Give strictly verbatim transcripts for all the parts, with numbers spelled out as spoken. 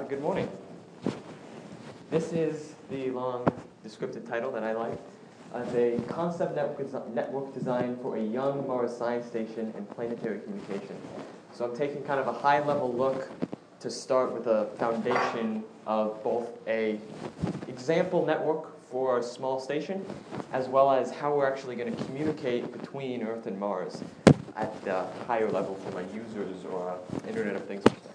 good morning. This is the long descriptive title that I like. Uh, the concept network, network design for a young Mars science station and planetary communication. So I'm taking kind of a high-level look to start with a foundation of both a example network for a small station, as well as how we're actually going to communicate between Earth and Mars at the higher level from a users or a Internet of Things perspective.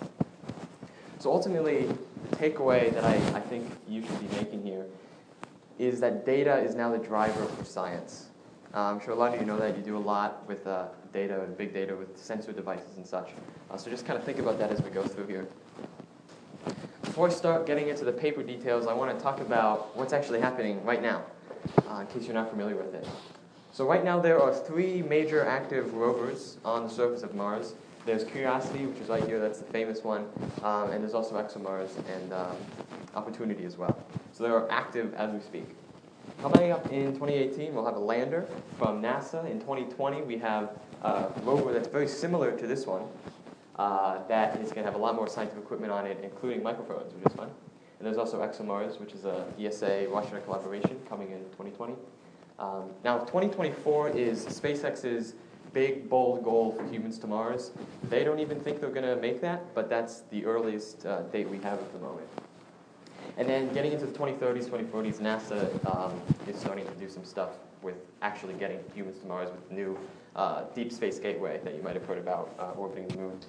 So ultimately, the takeaway that I, I think you should be making here is that data is now the driver for science. Uh, I'm sure a lot of you know that. You do a lot with uh, data and big data with sensor devices and such. Uh, so just kind of think about that as we go through here. Before I start getting into the paper details, I want to talk about what's actually happening right now, uh, in case you're not familiar with it. So right now there are three major active rovers on the surface of Mars. There's Curiosity, which is right here, that's the famous one, um, and there's also ExoMars and um, Opportunity as well. So they are active as we speak. Coming up in twenty eighteen, we'll have a lander from NASA. In twenty twenty, we have a rover that's very similar to this one, uh, that is going to have a lot more scientific equipment on it, including microphones, which is fun. And there's also ExoMars, which is a E S A-Washington collaboration coming in twenty twenty. Um, now, twenty twenty-four is SpaceX's big, bold goal for humans to Mars. They don't even think they're going to make that, but that's the earliest uh, date we have at the moment. And then getting into the twenty thirties, twenty forties, NASA um, is starting to do some stuff with actually getting humans to Mars with the new uh, Deep Space Gateway that you might have heard about uh, orbiting the moon.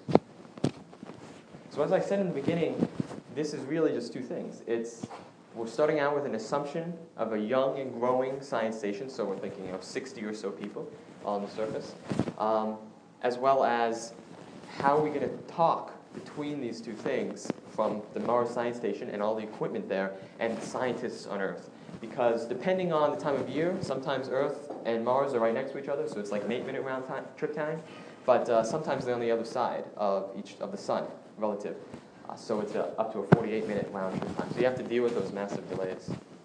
So as I said in the beginning, this is really just two things. It's We're starting out with an assumption of a young and growing science station, so we're thinking of sixty or so people on the surface, um, as well as how are we going to talk between these two things from the Mars Science Station and all the equipment there and scientists on Earth. Because depending on the time of year, sometimes Earth and Mars are right next to each other, so it's like an eight-minute round time, trip time, but uh, sometimes they're on the other side of each of the sun, relative. Uh, so it's uh, up to a forty-eight minute round trip time. So you have to deal with those massive delays.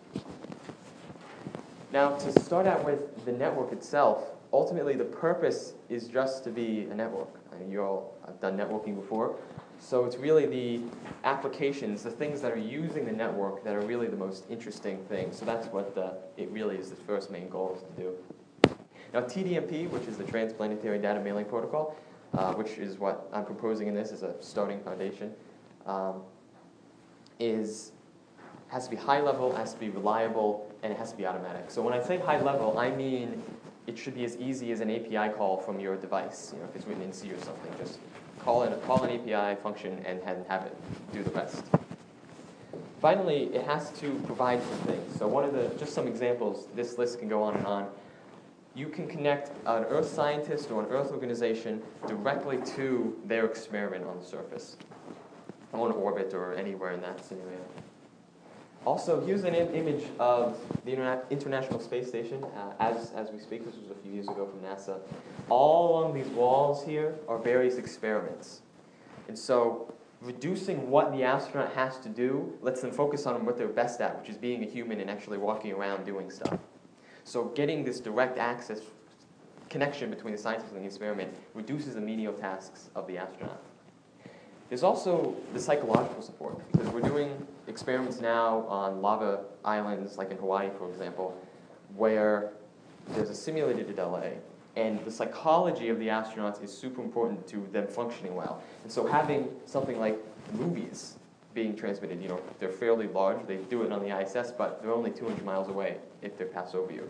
Now, to start out with the network itself, ultimately the purpose is just to be a network. I mean, you all have done networking before. So it's really the applications, the things that are using the network that are really the most interesting things. So that's what the, it really is the first main goal is to do. Now, T D M P, which is the Transplanetary Data Mailing Protocol, uh, which is what I'm proposing in this as a starting foundation, Um, is has to be high level, has to be reliable, and it has to be automatic. So when I say high level, I mean it should be as easy as an A P I call from your device. You know, if it's written in C or something, just call in, call an A P I function and have it do the rest. Finally, it has to provide some things. So one of the just some examples. This list can go on and on. You can connect an Earth scientist or an Earth organization directly to their experiment on the surface, on orbit or anywhere in that scenario. Also, here's an im image of the Interna International Space Station uh, as, as we speak. This was a few years ago from NASA. All along these walls here are various experiments. And so reducing what the astronaut has to do lets them focus on what they're best at, which is being a human and actually walking around doing stuff. So getting this direct access connection between the scientist and the experiment reduces the menial tasks of the astronaut. There's also the psychological support, because we're doing experiments now on lava islands, like in Hawaii, for example, where there's a simulated delay, and the psychology of the astronauts is super important to them functioning well. And so having something like movies being transmitted, you know, they're fairly large, they do it on the I S S, but they're only two hundred miles away if they pass over you.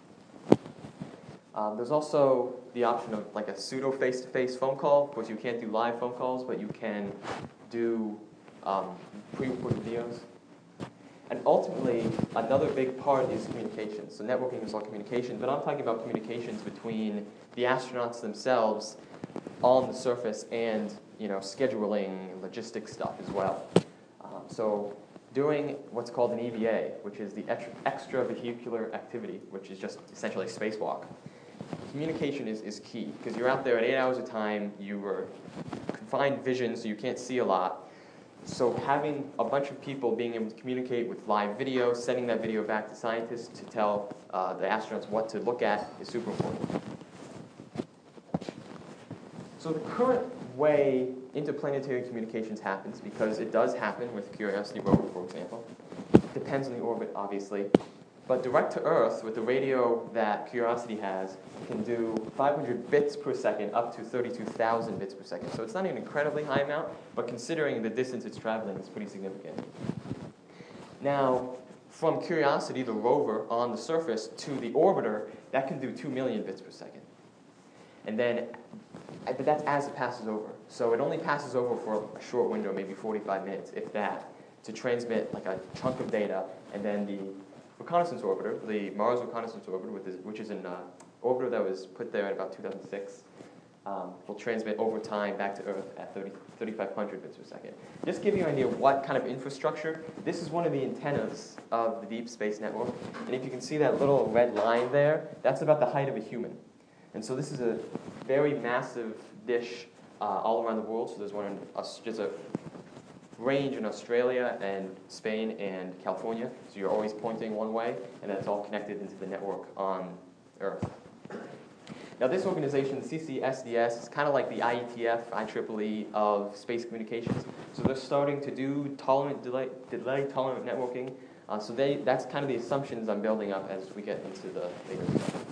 Um, there's also the option of like a pseudo face-to-face phone call. Of course, you can't do live phone calls, but you can do um, pre-recorded videos. And ultimately, another big part is communication. So networking is all communication, but I'm talking about communications between the astronauts themselves on the surface and, you know, scheduling, logistics stuff as well. Um, so doing what's called an E V A, which is the extravehicular activity, which is just essentially a spacewalk. Communication is, is key, because you're out there at eight hours a time, you are confined vision, so you can't see a lot. So having a bunch of people being able to communicate with live video, sending that video back to scientists to tell uh, the astronauts what to look at is super important. So the current way interplanetary communications happens, because it does happen with Curiosity rover, for example. Depends on the orbit, obviously. But direct to Earth, with the radio that Curiosity has, can do five hundred bits per second up to thirty-two thousand bits per second. So it's not an incredibly high amount, but considering the distance it's traveling, it's pretty significant. Now, from Curiosity, the rover, on the surface, to the orbiter, that can do two million bits per second. And then, but that's as it passes over. So it only passes over for a short window, maybe forty-five minutes, if that, to transmit like a chunk of data, and then the reconnaissance orbiter, the Mars Reconnaissance Orbiter, with this, which is an uh, orbiter that was put there in about two thousand six, um, will transmit over time back to Earth at thirty-five hundred bits per second. Just to give you an idea of what kind of infrastructure, this is one of the antennas of the Deep Space Network. And if you can see that little red line there, that's about the height of a human. And so this is a very massive dish uh, all around the world. So there's one in, uh, there's a range in Australia and Spain and California. So you're always pointing one way, and that's all connected into the network on Earth. Now this organization, the C C S D S, is kind of like the I E T F, I triple E of space communications. So they're starting to do tolerant delay, delay tolerant networking. Uh, so they, that's kind of the assumptions I'm building up as we get into the later stuff.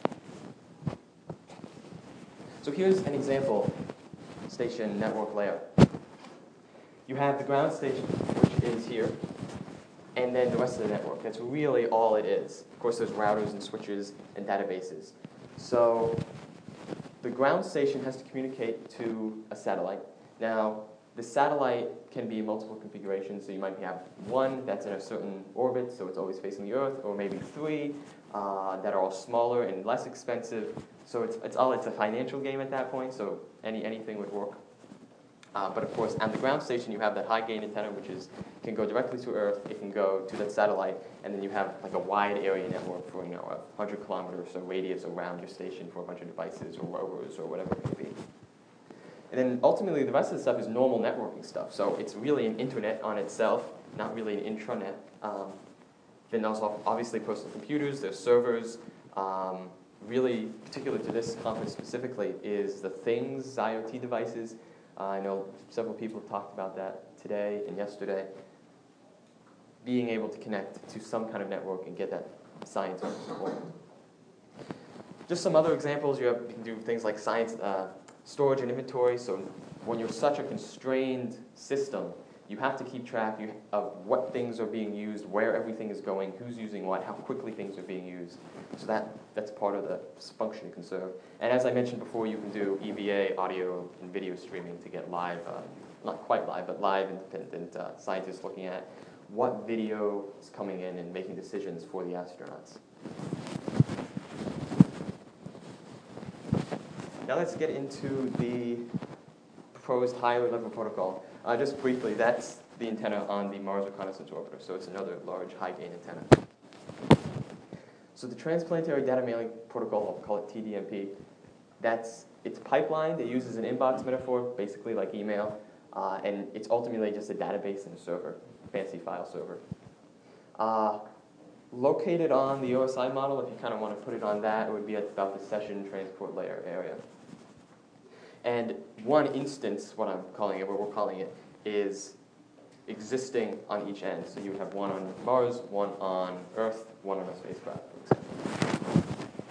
So here's an example station network layout. You have the ground station, which is here, and then the rest of the network. That's really all it is. Of course, there's routers and switches and databases. So the ground station has to communicate to a satellite. Now, the satellite can be multiple configurations, so you might have one that's in a certain orbit, so it's always facing the Earth, or maybe three uh, that are all smaller and less expensive. So it's, it's all it's a financial game at that point, so any anything would work. Uh, but of course, on the ground station, you have that high gain antenna, which is can go directly to Earth. It can go to that satellite, and then you have like a wide area network for, you know, a hundred kilometers or so radius around your station for a bunch of devices or rovers or whatever it may be. And then ultimately, the rest of the stuff is normal networking stuff. So it's really an internet on itself, not really an intranet. Um, then also, obviously, personal computers, there's servers. Um, really, particular to this conference specifically, is the things, IoT devices. Uh, I know several people have talked about that today and yesterday. Being able to connect to some kind of network and get that scientific support. Just some other examples. You, have, you can do things like science, uh, storage and inventory. So when you're such a constrained system, you have to keep track of what things are being used, where everything is going, who's using what, how quickly things are being used. So that, that's part of the function to conserve. And as I mentioned before, you can do E V A, audio and video streaming, to get live, uh, not quite live, but live independent uh, scientists looking at what video is coming in and making decisions for the astronauts. Now let's get into the proposed higher level protocol. Uh, just briefly, that's the antenna on the Mars Reconnaissance Orbiter, so it's another large high-gain antenna. So the Transplanetary Data Mailing Protocol, I'll call it T D M P, that's, it's pipelined. It uses an inbox metaphor, basically like email, uh, and it's ultimately just a database and a server, fancy file server. Uh, located on the O S I model, if you kind of want to put it on that, it would be at about the session transport layer area. And one instance, what I'm calling it, what we're calling it, is existing on each end. So you would have one on Mars, one on Earth, one on a spacecraft, for example.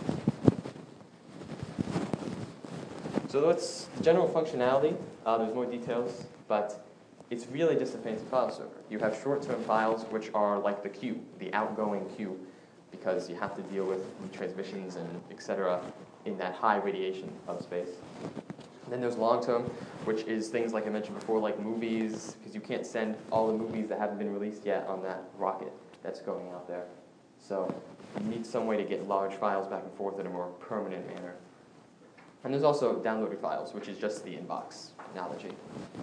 So that's the general functionality. Uh, there's more details, but it's really just a fancy file server. You have short-term files, which are like the queue, the outgoing queue, because you have to deal with transmissions and et cetera in that high radiation of space. Then there's long-term, which is things like I mentioned before, like movies, because you can't send all the movies that haven't been released yet on that rocket that's going out there. So you need some way to get large files back and forth in a more permanent manner. And there's also downloaded files, which is just the inbox analogy.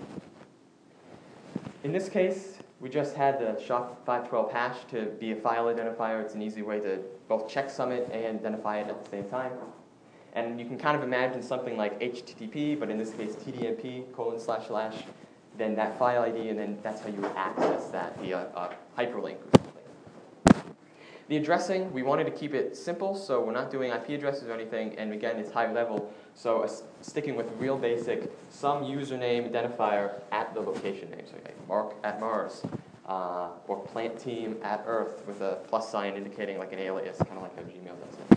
In this case, we just had the S H A five twelve hash to be a file identifier. It's an easy way to both checksum it and identify it at the same time. And you can kind of imagine something like H T T P, but in this case T D M P, colon slash slash, then that file I D, and then that's how you would access that via a hyperlink or something. The addressing, we wanted to keep it simple, so we're not doing I P addresses or anything, and again, it's high level, so uh, sticking with real basic, some username identifier at the location name, so like Mark at Mars, uh, or plant team at Earth with a plus sign indicating like an alias, kind of like how Gmail does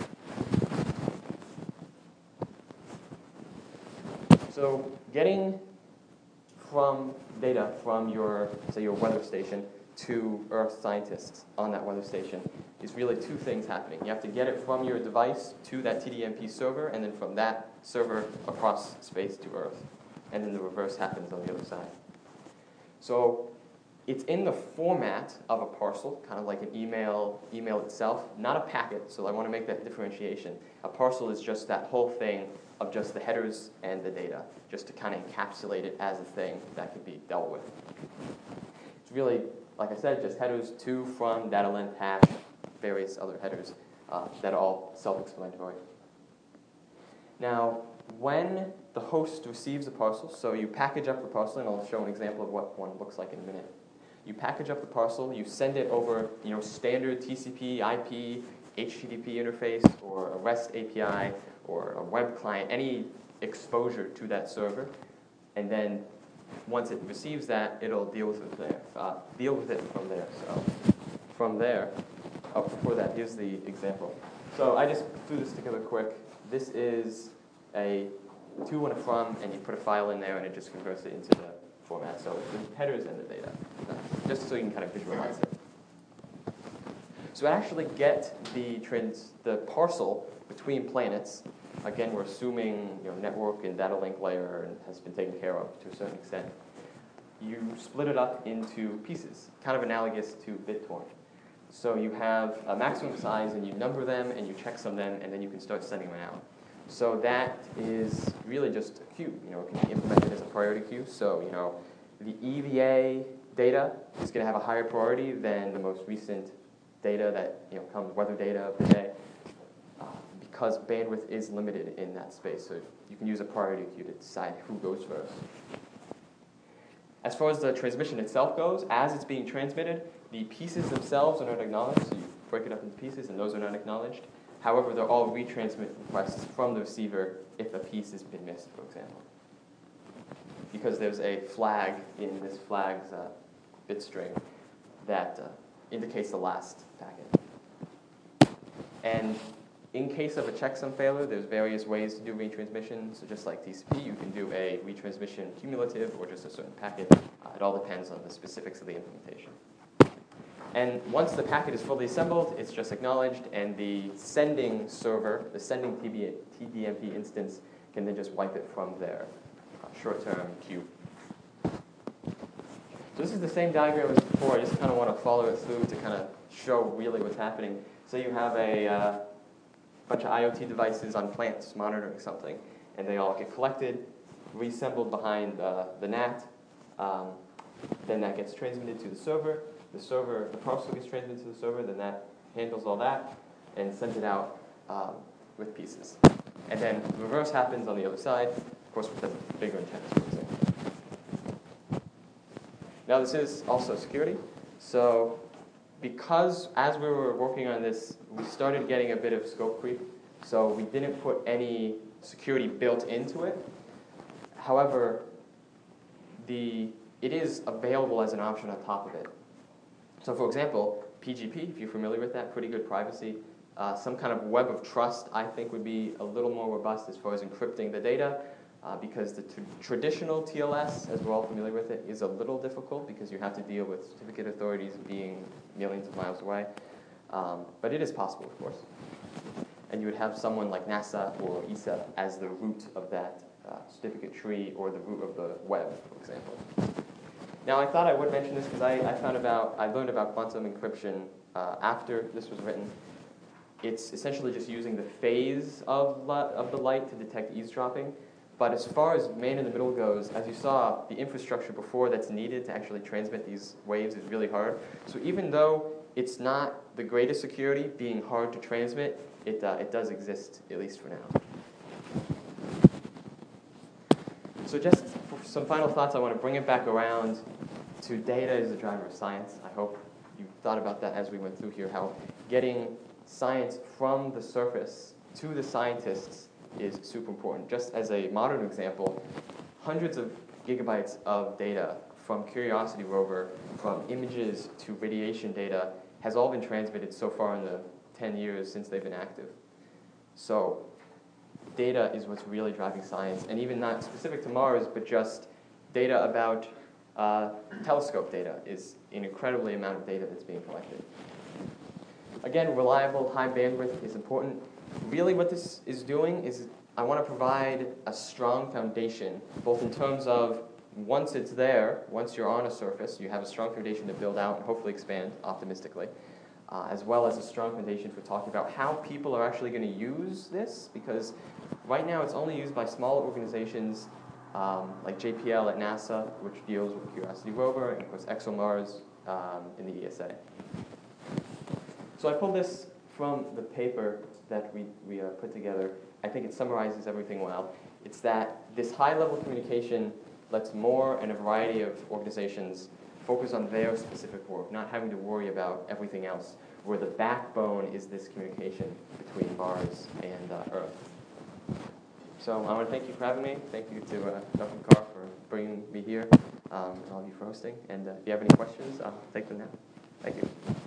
it. So getting from data from your, say, your weather station to Earth scientists on that weather station is really two things happening. You have to get it from your device to that T D M P server, and then from that server across space to Earth. And then the reverse happens on the other side. So it's in the format of a parcel, kind of like an email, email itself, not a packet, so I want to make that differentiation. A parcel is just that whole thing of just the headers and the data, just to kind of encapsulate it as a thing that can be dealt with. It's really, like I said, just headers to, from, data length, hash, various other headers uh, that are all self-explanatory. Now, when the host receives a parcel, so you package up the parcel, and I'll show an example of what one looks like in a minute. You package up the parcel, you send it over, you know, standard T C P, I P, H T T P interface, or a REST A P I, or a web client, any exposure to that server, and then once it receives that, it'll deal with it there. Uh, deal with it from there. So from there, oh, before that, here's the example. So I just threw this together quick. This is a to and a from, and you put a file in there, and it just converts it into the format. So the headers and the data, just so you can kind of visualize it. So to actually get the trans, the parcel between planets, again, we're assuming you know network and data link layer and has been taken care of to a certain extent. You split it up into pieces, kind of analogous to BitTorrent. So you have a maximum size, and you number them, and you checksum them, and then you can start sending them out. So that is really just a queue. You know, it can be implemented as a priority queue. So you know, the E V A data is going to have a higher priority than the most recent data that you know comes weather data of the day, uh, because bandwidth is limited in that space. So you can use a priority queue to decide who goes first. As far as the transmission itself goes, as it's being transmitted, the pieces themselves are not acknowledged. So you break it up into pieces, and those are not acknowledged. However, they're all retransmit requests from the receiver if a piece has been missed, for example. Because there's a flag in this flag's uh, bit string that uh, indicates the last packet. And in case of a checksum failure, there's various ways to do retransmission. So just like T C P, you can do a retransmission cumulative or just a certain packet. Uh, it all depends on the specifics of the implementation. And once the packet is fully assembled, it's just acknowledged, and the sending server, the sending T D M P instance, can then just wipe it from their uh, short-term queue. So this is the same diagram as before. I just kind of want to follow it through to kind of show really what's happening. So you have a uh, bunch of I O T devices on plants monitoring something, and they all get collected, reassembled behind uh, the N A T. Um, then that gets transmitted to the server. The server, the parcel gets transmitted to the server, then that handles all that and sends it out um, with pieces. And then the reverse happens on the other side, of course with the bigger antennas, for example. Now this is also security. So because as we were working on this, we started getting a bit of scope creep. So we didn't put any security built into it. However, the, it is available as an option on top of it. So for example, P G P, if you're familiar with that, pretty good privacy. Uh, some kind of web of trust, I think, would be a little more robust as far as encrypting the data, uh, because the t- traditional T L S, as we're all familiar with it, is a little difficult because you have to deal with certificate authorities being millions of miles away. Um, but it is possible, of course. And you would have someone like NASA or E S A as the root of that uh, certificate tree or the root of the web, for example. Now, I thought I would mention this because I, I found about, I learned about quantum encryption uh, after this was written. It's essentially just using the phase of, li- of the light to detect eavesdropping. But as far as man-in-the-middle goes, as you saw, the infrastructure before that's needed to actually transmit these waves is really hard. So even though it's not the greatest security, being hard to transmit, it, uh, it does exist, at least for now. So just for some final thoughts, I want to bring it back around to data as a driver of science, I hope. you thought about that as we went through here, how getting science from the surface to the scientists is super important. Just as a modern example, hundreds of gigabytes of data from Curiosity rover, from images to radiation data, has all been transmitted so far in the ten years since they've been active. So data is what's really driving science, and even not specific to Mars, but just data about uh, telescope data is an incredibly amount of data that's being collected. Again, reliable, high bandwidth is important. Really what this is doing is I want to provide a strong foundation, both in terms of once it's there, once you're on a surface, you have a strong foundation to build out and hopefully expand optimistically, uh, as well as a strong foundation for talking about how people are actually going to use this, because right now it's only used by small organizations um, like J P L at NASA, which deals with Curiosity rover, and of course ExoMars um, in the E S A. So I pulled this from the paper that we, we uh, put together. I think it summarizes everything well. It's that this high-level communication lets more and a variety of organizations focus on their specific work, not having to worry about everything else, where the backbone is this communication between Mars and uh, Earth. So I want to thank you for having me. Thank you to uh, Doctor Carr for bringing me here, um, and all of you for hosting. And uh, if you have any questions, I'll take them now. Thank you.